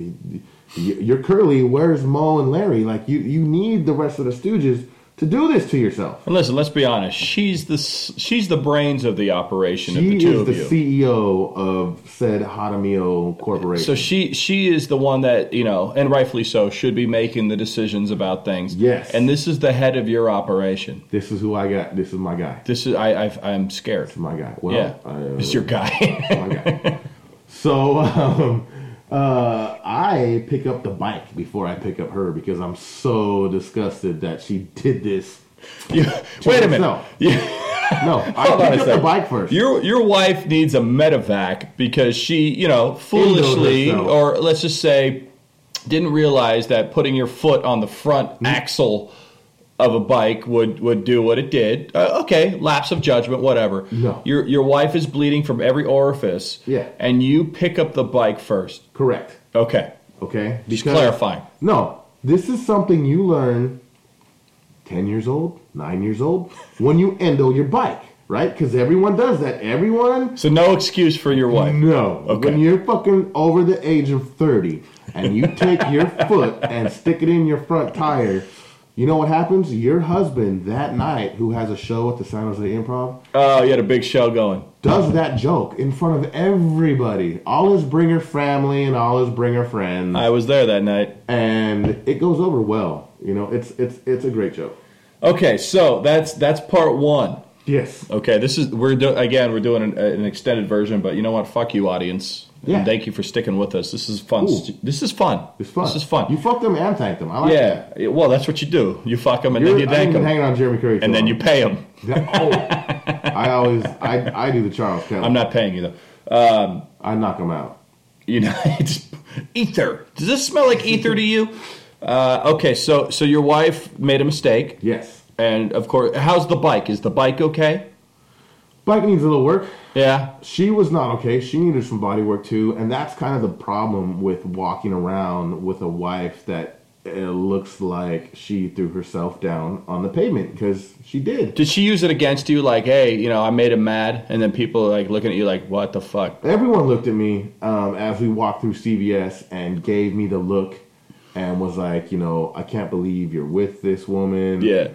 you're Curly. Where's Mo and Larry? Like, you, you need the rest of the Stooges to do this to yourself. And listen, let's be honest. She's the she's the brains of the operation She of the two is of the you. C E O of said Hadamio Corporation. So she she is the one that, you know, and rightfully so, should be making the decisions about things. Yes. And this is the head of your operation. This is who I got. This is my guy. This is I I've, I'm scared. This is my guy. Well, Yeah, I, uh, it's your guy. my guy. So um, uh, I pick up the bike before I pick up her because I'm so disgusted that she did this. You- wait a minute. herself. You- No, Hold I on a picked up the second. bike first. Your your wife needs a medevac because she, you know, foolishly, herself. or let's just say, didn't realize that putting your foot on the front Hmm? axle of a bike would, would do what it did. Uh, okay, lapse of judgment, whatever. No. Your your wife is bleeding from every orifice. Yeah. And you pick up the bike first. Correct. Okay. Okay. Just Because- clarifying. No, this is something you learn ten years old, nine years old, when you endo your bike, right? Because everyone does that. Everyone. So no excuse for your wife. No. Okay. When you're fucking over the age of thirty and you take your foot and stick it in your front tire, you know what happens? Your husband that night, who has a show at the San Jose Improv, Oh, you had a big show going. does that joke in front of everybody. All his bringer family and all his bringer friends. I was there that night. and it goes over well. You know, it's it's it's a great joke. Okay, so that's that's part one. Yes. Okay, this is we're do, again we're doing an, an extended version, but you know what? Fuck you, audience. And Yeah. thank you for sticking with us. This is fun. Ooh. This is fun. It's fun. This is fun. You fucked them and thanked them. I like that. yeah. Well, that's what you do. You fuck them and You're, then you I thank ain't been them, hanging on Jeremy Curry, and then you pay them. oh, I always I I do the Charles Kelly. I'm not paying you though. Um, I knock them out. you know, it's ether. Does this smell like ether to you? Uh, okay, so so your wife made a mistake, Yes. and of course, how's the bike? Is the bike okay? Bike needs a little work. Yeah. She was not okay. She needed some body work too, and that's kind of the problem with walking around with a wife that uh, looks like she threw herself down on the pavement because she did. Did she use it against you? Like, hey, you know, I made him mad, and then people are like looking at you like, what the fuck? Everyone looked at me um, as we walked through C V S and gave me the look and was like, you know, I can't believe you're with this woman. Yeah.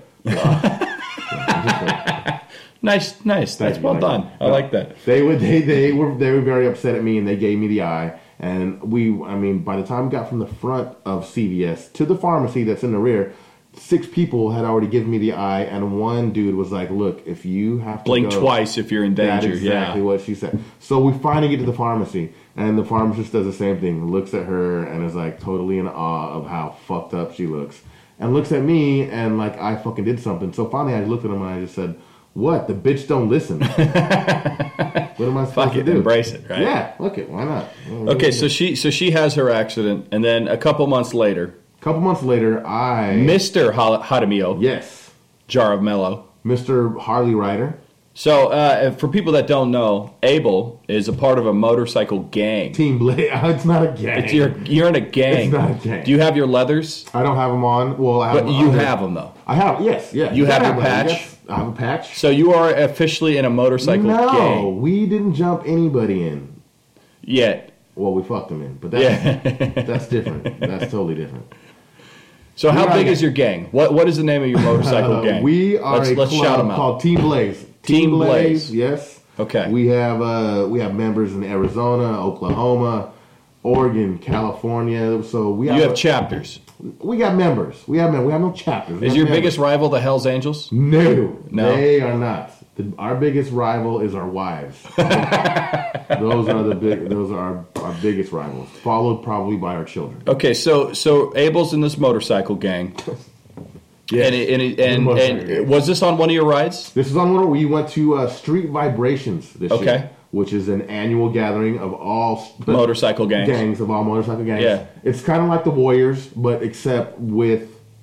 Yeah. Nice, nice. That's you. well Like done. that. I like that. They would they, they were they were very upset at me and they gave me the eye. And we I mean by the time we got from the front of C V S to the pharmacy that's in the rear, six people had already given me the eye, and one dude was like, look, if you have to Blink go, twice if you're in that's danger. exactly Yeah. what she said. So we finally get to the pharmacy, and the pharmacist does the same thing. Looks at her and is like totally in awe of how fucked up she looks, and looks at me and like I fucking did something. So finally, I looked at him and I just said, "What? The bitch don't listen. What am I supposed Fuck to it, do? embrace it, right? Yeah, look it. Why not? Okay, so she so she has her accident, and then a couple months later, a couple months later, I Mister Hadamio, yes, Jar of Mellow. Mister Harley Ryder, So uh, for people that don't know, Abel is a part of a motorcycle gang. Team Blade. It's not a gang. It's, you're you're in a gang. It's not a gang. Do you have your leathers? I don't have them on. Well, I have But you other- have them though. I have. Yes, yes. You have I your one. patch? Yes, I have a patch. So you are officially in a motorcycle no, gang. we didn't jump anybody in. Yet. Well, we fucked them in, but that's Yeah. that's different. That's totally different. So how We're big not- is your gang? What what is the name of your motorcycle Uh, gang? we are let's, a let's club shout them out. called Team Blaze. Team Blaze. Yes. Okay. We have uh, we have members in Arizona, Oklahoma, Oregon, California. So we have, You have chapters. we got members. We have members. We have no chapters. We Is have your members. biggest rival the Hells Angels? No, No? they are not. The, our biggest rival is our wives. those are the big. Those are our, our biggest rivals, followed probably by our children. Okay, so so Abel's in this motorcycle gang. Yes. And, it- and, it- and, Motorcycle and gang. was this on one of your rides? This is on one. We went to uh, Street Vibrations this Okay. year, which is an annual gathering of all Motorcycle gangs. gangs of all motorcycle gangs. Yeah. It's kind of like the Warriors, but except with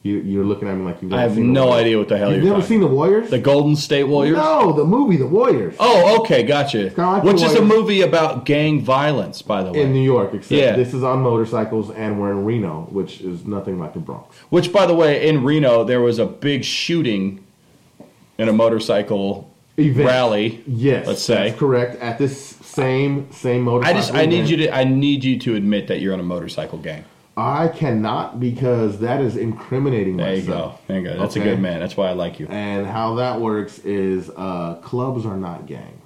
You, you're looking at me like you've never I have seen no the idea what the hell You've you're never talking seen the Warriors? The Golden State Warriors? No, the movie, The Warriors. Oh, okay, gotcha. kinda like Which the is a Warriors. movie about gang violence, by the way. In New York, except Yeah. this is on motorcycles, and we're in Reno, which is nothing like the Bronx. Which, by the way, in Reno, there was a big shooting in a motorcycle Event. rally. Yes, let's say. that's correct. At this same same I motorcycle. just I need event. you to I need you to admit that you're in a motorcycle gang. I cannot because that is incriminating There you myself. go. There you go. That's Okay? a good man. That's why I like you. And how that works is uh, clubs are not gangs.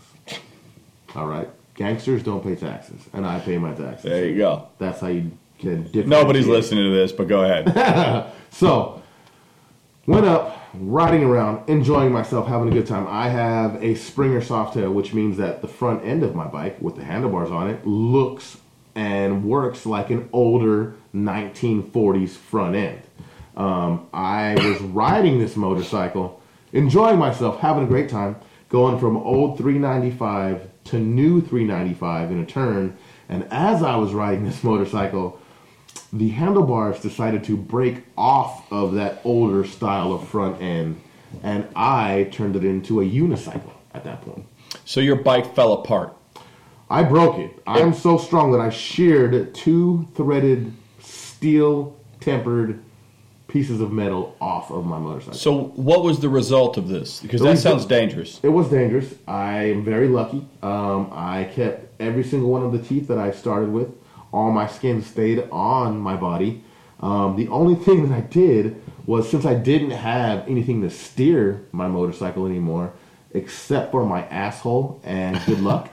All right, gangsters don't pay taxes, and I pay my taxes. There you go. That's how you can differentiate. Nobody's listening to this, but go ahead. So, went up, riding around, enjoying myself, having a good time. I have a Springer Softail, which means that the front end of my bike with the handlebars on it looks and works like an older nineteen forties front end. Um, I was riding this motorcycle, enjoying myself, having a great time, going from old three ninety-five to new three ninety-five in a turn. And as I was riding this motorcycle, the handlebars decided to break off of that older style of front end, and I turned it into a unicycle at that point. So your bike fell apart. I broke it. I'm so strong that I sheared two threaded steel tempered pieces of metal off of my motorcycle. So what was the result of this? Because The that result- sounds dangerous. It was dangerous. I am very lucky. Um, I kept every single one of the teeth that I started with. All my skin stayed on my body. Um, the only thing that I did was, since I didn't have anything to steer my motorcycle anymore, except for my asshole and good luck,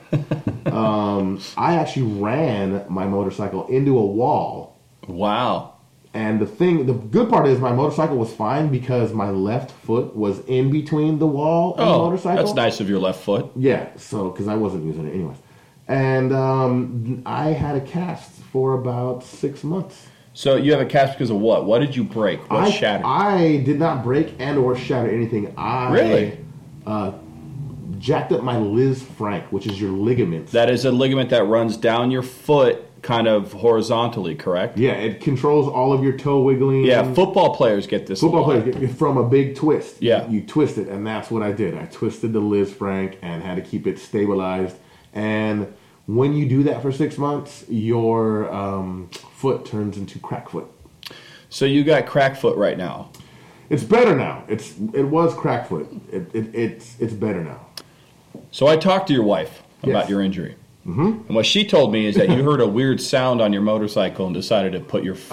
um, I actually ran my motorcycle into a wall. Wow. And the thing, the good part is my motorcycle was fine because my left foot was in between the wall and the Oh, motorcycle. that's nice of your left foot. Yeah, so because I wasn't using it anyways, and um, I had a cast for about six months. So you have a cast because of what? What did you break? What I, shattered? I did not break and or shatter anything. I Really? uh, jacked up my Liz Frank, which is your ligaments. That is a ligament that runs down your foot kind of horizontally, correct? Yeah, it controls all of your toe wiggling. Yeah, football players get this. Football a lot. players get from a big twist. Yeah. You, you twist it, and that's what I did. I twisted the Liz Frank and had to keep it stabilized. And when you do that for six months, your um, foot turns into crack foot. So you got crack foot right now. It's better now. It's it was crack foot. It, it it's it's better now. So I talked to your wife about Yes. your injury. Mm-hmm. And what she told me is that you heard a weird sound on your motorcycle and decided to put your f- foot.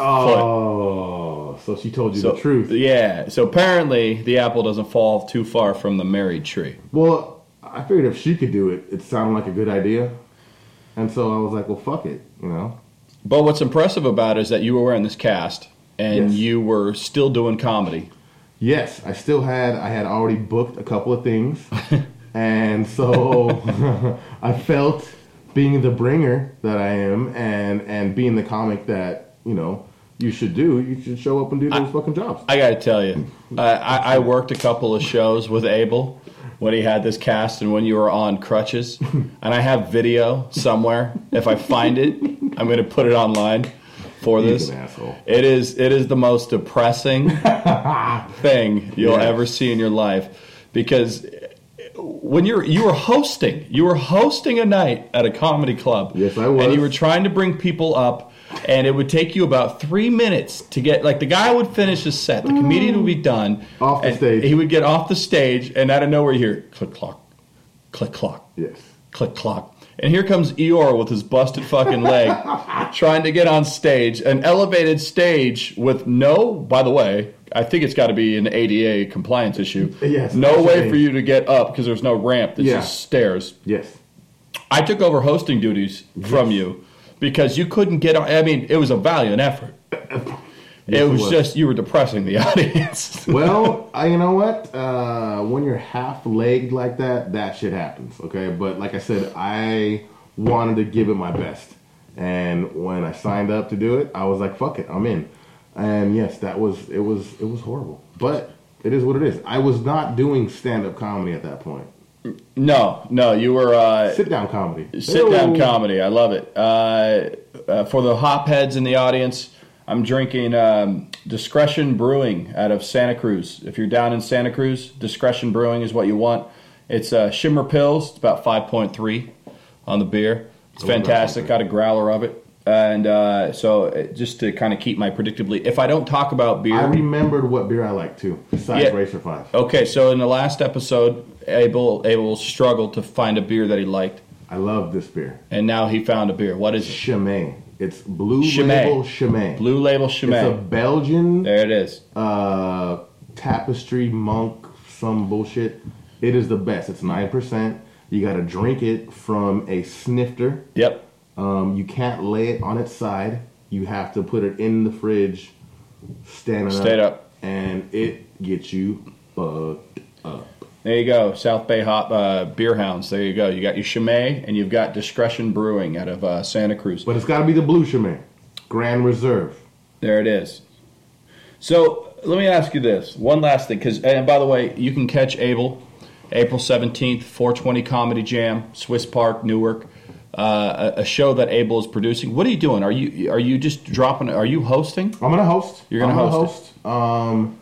Oh, so she told you So, the truth. Yeah. So apparently the apple doesn't fall too far from the married tree. Well, I figured if she could do it, it sounded like a good idea. And so I was like, well, fuck it, you know? But what's impressive about it is that you were wearing this cast and Yes. you were still doing comedy. Yes, I still had, I had already booked a couple of things. And so I felt, being the bringer that I am and, and being the comic that, you know, you should do, you should show up and do those fucking jobs. I got to tell you, uh, I, I worked a couple of shows with Abel when he had this cast and when you were on crutches. And I have video somewhere. If I find it, I'm going to put it online for He's this. an asshole. It is it is the most depressing thing you'll Yes. ever see in your life, because when you're you were hosting, you were hosting a night at a comedy club. Yes, I was. And you were trying to bring people up, and it would take you about three minutes to get, like, the guy would finish his set, the comedian would be done. Off the and stage. He would get off the stage, and out of nowhere you hear click clock, click clock, Yes. click clock. And here comes Eeyore with his busted fucking leg trying to get on stage, an elevated stage with no, by the way, I think it's got to be an A D A compliance issue. Yes, no that's way right. for you to get up because there's no ramp. There's Yeah. just stairs. Yes. I took over hosting duties from you because you couldn't get on. I mean, it was a valiant effort. Yes, it it was was. just, you were depressing the audience. Well, I, you know what? Uh, when you're half-legged like that, that shit happens, okay? But like I said, I wanted to give it my best. And when I signed up to do it, I was like, fuck it, I'm in. And yes, that was, it was, it was horrible. But it is what it is. I was not doing stand-up comedy at that point. No, no, you were uh, Sit-down comedy. sit down Hello. comedy. I love it. Uh, uh, for the hopheads in the audience, I'm drinking um, Discretion Brewing out of Santa Cruz. If you're down in Santa Cruz, Discretion Brewing is what you want. It's uh, Shimmer Pills. It's about five point three on the beer. It's fantastic. Got a growler of it. And uh, so just to kind of keep my predictably, if I don't talk about beer. I remembered what beer I like too, besides yeah. Racer five. Okay, so in the last episode, Abel, Abel struggled to find a beer that he liked. I love this beer. And now he found a beer. What is it? Chimay. It's Blue Chimay. Label Chimay. Blue Label Chimay. It's a Belgian. There it is. Uh, tapestry monk, some bullshit. It is the best. It's nine percent. You got to drink it from a snifter. Yep. Um, you can't lay it on its side. You have to put it in the fridge, standing Stayed up. up, and it gets you fucked up. There you go, South Bay Hop uh, Beer Hounds. There you go. You got your Chimay, and you've got Discretion Brewing out of uh, Santa Cruz. But it's got to be the Blue Chimay, Grand Reserve. There it is. So let me ask you this. One last thing, because and by the way, you can catch Abel April seventeenth, four twenty Comedy Jam, Swiss Park, Newark. Uh, a, a show that Abel is producing. What are you doing? Are you are you just dropping? Are you hosting? I'm gonna host. You're gonna I'm host. Gonna host. Um,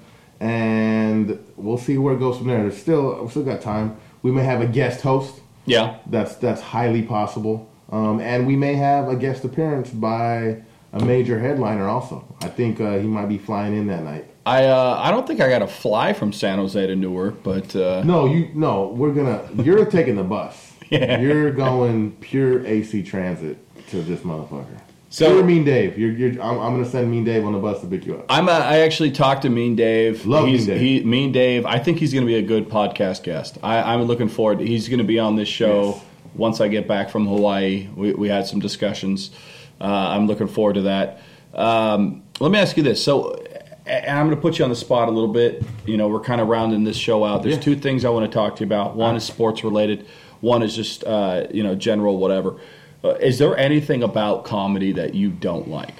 and we'll see where it goes from there. There's still we still got time. We may have a guest host. Yeah, that's that's highly possible. Um, and we may have a guest appearance by a major headliner also. I think uh, he might be flying in that night. I uh, I don't think I got to fly from San Jose to Newark, but uh... no, you no. We're gonna. You're taking the bus. Yeah. You're going pure A C transit to this motherfucker. So you're Mean Dave. You're, you're, I'm, I'm going to send Mean Dave on the bus to pick you up. I'm. A, I actually talked to Mean Dave. Love he's, Mean Dave. He, Mean Dave. I think he's going to be a good podcast guest. I, I'm looking forward. To, he's going to be on this show yes. once I get back from Hawaii. We, we had some discussions. Uh, I'm looking forward to that. Um, let me ask you this. So, and I'm going to put you on the spot a little bit. You know, we're kind of rounding this show out. There's yeah. two things I want to talk to you about. One is sports related. One is just, uh, you know, general whatever. Uh, is there anything about comedy that you don't like?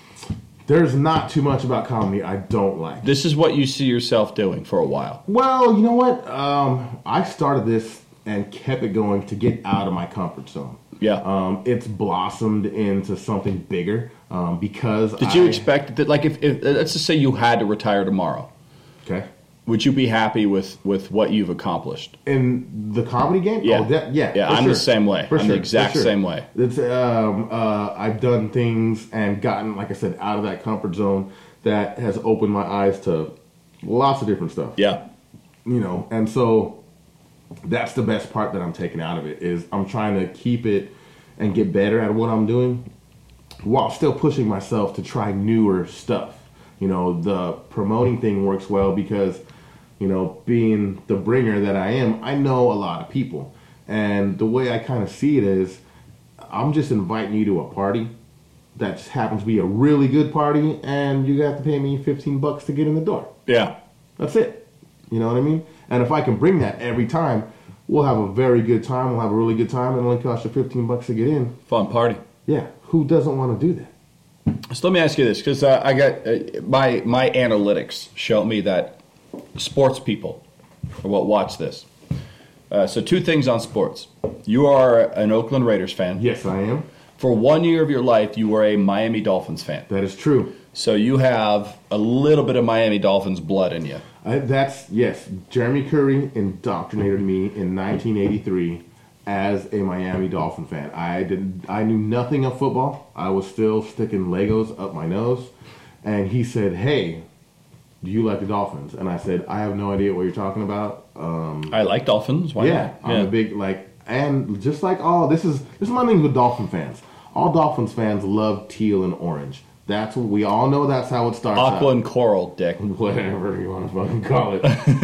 There's not too much about comedy I don't like. This is what you see yourself doing for a while. Well, you know what? Um, I started this and kept it going to get out of my comfort zone. Yeah. Um, it's blossomed into something bigger um, because Did you I, expect that, like, if, if, let's just say you had to retire tomorrow. Okay. Would you be happy with, with what you've accomplished? In the comedy game? Yeah. Oh, that, yeah, yeah I'm sure. the same way. For I'm sure. the exact sure. same way. It's, um, uh, I've done things and gotten, like I said, out of that comfort zone that has opened my eyes to lots of different stuff. Yeah. You know, and so that's the best part that I'm taking out of it is I'm trying to keep it and get better at what I'm doing while still pushing myself to try newer stuff. You know, the promoting thing works well because, you know, being the bringer that I am, I know a lot of people. And the way I kind of see it is I'm just inviting you to a party that just happens to be a really good party and you have to pay me fifteen bucks to get in the door. Yeah. That's it. You know what I mean? And if I can bring that every time, we'll have a very good time. We'll have a really good time. It only costs you fifteen bucks to get in. Fun party. Yeah. Who doesn't want to do that? So let me ask you this, because uh, I got uh, my my analytics show me that sports people are what watch this. Uh, so two things on sports. You are an Oakland Raiders fan. Yes, I am. For one year of your life, you were a Miami Dolphins fan. That is true. So you have a little bit of Miami Dolphins blood in you. I, that's, yes. Jeremy Curry indoctrinated me in nineteen eighty-three as a Miami Dolphin fan. I didn't. I knew nothing of football. I was still sticking Legos up my nose. And he said, hey, do you like the Dolphins? And I said, I have no idea what you're talking about. Um, I like Dolphins. Why yeah, not? I'm yeah. a big, like, and just like all, this is, this is my thing with Dolphin fans. All Dolphins fans love teal and orange. That's what we all know. That's how it starts. Aqua out. and coral, Dick. Whatever you want to fucking call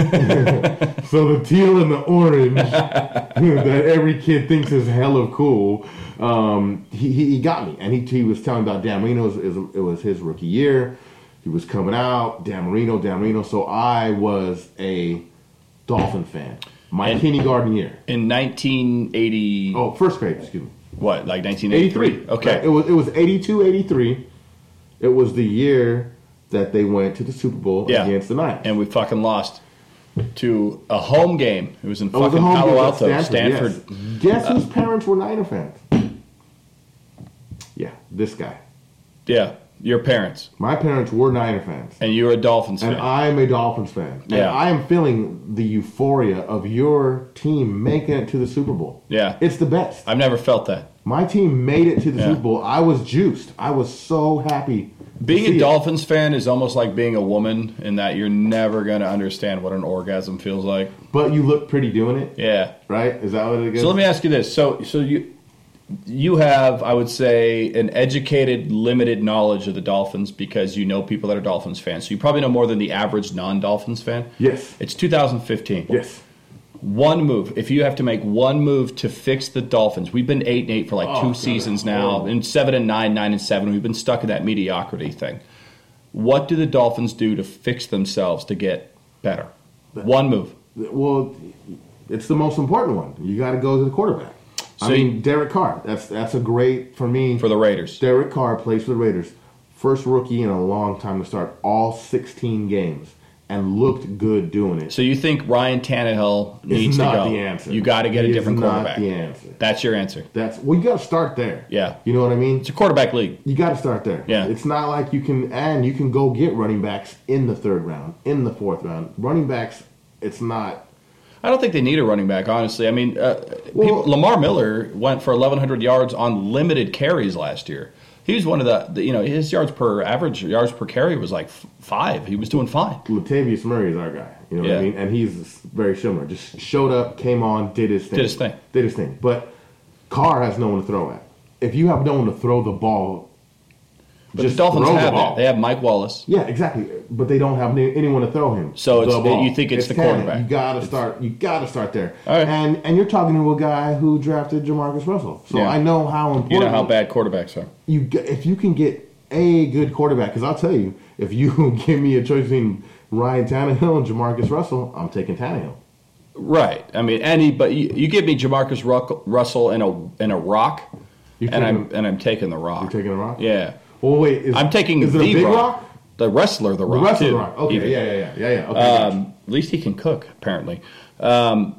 it. So the teal and the orange that every kid thinks is hella cool. Um, he, he he got me, and he he was telling about Dan Marino. It was, it was his rookie year. He was coming out. Dan Marino, Dan Marino. So I was a Dolphin fan. My and kindergarten year in nineteen eighty. Oh, first grade. Excuse me. What, like nineteen eighty-three? Okay. It was it was eighty-two, eighty-three. It was the year that they went to the Super Bowl yeah. against the Niners. And we fucking lost to a home game. It was in oh, fucking Palo Alto, Stanford. Stanford. Yes. Guess uh, whose parents were Niner fans? Yeah, this guy. Yeah. Your parents. My parents were Niner fans. And you're a Dolphins fan. And I'm a Dolphins fan. And Yeah. I am feeling the euphoria of your team making it to the Super Bowl. Yeah. It's the best. I've never felt that. My team made it to the Yeah. Super Bowl. I was juiced. I was so happy. to Being see a it. Dolphins fan is almost like being a woman in that you're never going to understand what an orgasm feels like. But you look pretty doing it, Yeah. right? Is that what it is? So let me ask you this. So so you you have, I would say, an educated, limited knowledge of the Dolphins because you know people that are Dolphins fans. So you probably know more than the average non-Dolphins fan. Yes. It's two thousand fifteen. Yes. One move. If you have to make one move to fix the Dolphins, we've been eight and eight for like Oh, two God, seasons that's now, horrible. and seven and nine, nine and seven. We've been stuck in that mediocrity thing. What do the Dolphins do to fix themselves to get better? One move. Well, it's the most important one. You got to go to the quarterback. So I mean, you- Derek Carr. That's that's a great for me. For the Raiders. Derek Carr plays for the Raiders. First rookie in a long time to start all sixteen games and looked good doing it. So you think Ryan Tannehill needs It's to not go? the answer. You got to get He a is different not quarterback. the answer. That's your answer. That's well, you got to start there. Yeah. You know what I mean? It's a quarterback league. You got to start there. Yeah. It's not like you can, and you can go get running backs in the third round, in the fourth round. Running backs, it's not. I don't think they need a running back, honestly. I mean, uh, Well- people, Lamar Miller went for eleven hundred yards on limited carries last year. He was one of the, the, you know, his yards per average yards per carry was like f- five. He was doing fine. Latavius Murray is our guy. You know what Yeah. I mean? And he's very similar. Just showed up, came on, did his thing. Did his thing. Did his thing. But Carr has no one to throw at. If you have no one to throw the ball, But just the Dolphins throw have the ball. that. They have Mike Wallace. Yeah, exactly. But they don't have any- anyone to throw him. So it's- the ball. you think it's the Tannehill. quarterback. You gotta start. You gotta start there. All right. And and you're talking to a guy who drafted Jamarcus Russell. So Yeah. I know how important. You know how bad quarterbacks are. you get, if you can get a good quarterback, because I'll tell you, if you give me a choice between Ryan Tannehill and Jamarcus Russell, I'm taking Tannehill. Right. I mean, any but you, you give me Jamarcus Ruck, Russell and a and a rock, You're and I'm taking- and I'm taking the rock. You're taking a rock. Yeah. Well, wait. Is, I'm taking is it the a big rock. rock? The wrestler, the The rock. rest of too, the rock. Okay. even. Yeah, yeah, yeah, yeah, yeah. Okay. gotcha. Um, at least he can cook, apparently. Um,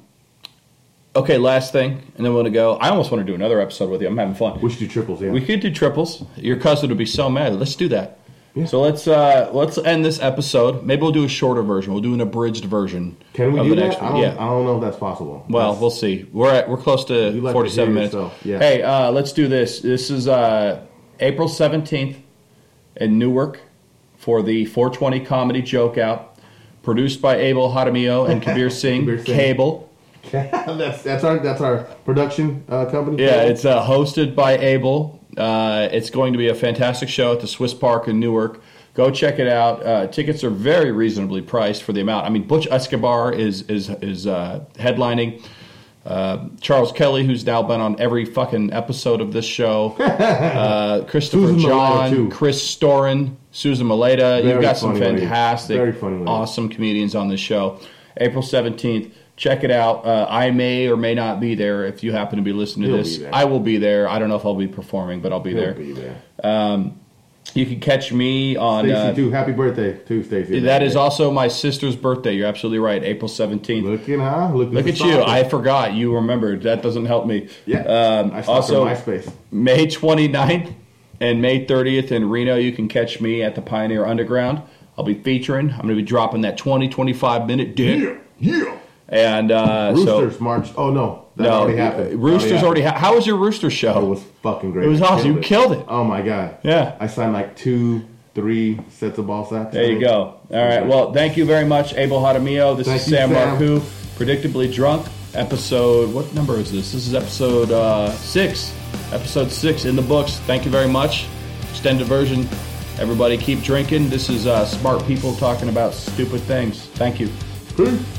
okay, last thing, and then we're gonna go. I almost want to do another episode with you. I'm having fun. we should do triples. Yeah. We could do triples. Your cousin would be so mad. Let's do that. Yeah. So let's uh, let's end this episode. Maybe we'll do a shorter version. We'll do an abridged version. Can we of do the that? next I one. don't. Yeah. I don't know if that's possible. Well, That's- we'll see. We're at we're close to You like to forty-seven hear minutes. yourself, yeah. Hey, uh, let's do this. This is uh, April seventeenth in Newark for the four twenty Comedy Joke Out, produced by Abel Jaramillo and Kabir Singh. Kabir Singh. Cable. that's that's our that's our production uh, company. Yeah, it's uh, hosted by Abel. Uh, it's going to be a fantastic show at the Swiss Park in Newark. Go check it out. Uh, tickets are very reasonably priced for the amount. I mean, Butch Escobar is is is uh, headlining. Uh, Charles Kelly, who's now been on every fucking episode of this show. Uh, Christopher Susan Maleta, John, too. Chris Storin, Susan Maleta. You've Very got some funny lady. fantastic, Very funny lady. awesome comedians on this show. April seventeenth. Check it out. Uh, I may or may not be there if you happen to be listening to He'll this. be there. I will be there. I don't know if I'll be performing, but I'll be He'll there. be there. Um, you can catch me on. Stacey Uh, too. Happy birthday to Stacey. that is also my sister's birthday. You're absolutely right. April seventeenth. Looking, huh? Look, Look at you. I forgot. You remembered. That doesn't help me. yeah. Um, I also, also MySpace. May twenty-ninth and May thirtieth in Reno, you can catch me at the Pioneer Underground. I'll be featuring. I'm going to be dropping that twenty, twenty-five minute dick. Yeah. Yeah. And uh, Roosters so. March. Oh no, that No, already happened. Roosters already. Ha- How was your Rooster It show? was fucking great. It was I awesome. You killed it. Oh my god. Yeah. I signed like two, three sets of ball sacks. There you go. All right. Well, thank you very much, Abel Jaramillo. This Thank is you, Sam Sam. Marcoux, Predictably Drunk, episode. What number is this? This is episode uh, six. Episode six in the books. Thank you very much. Extended version. Everybody keep drinking. This is uh, smart people talking about stupid things. Thank you. Peace.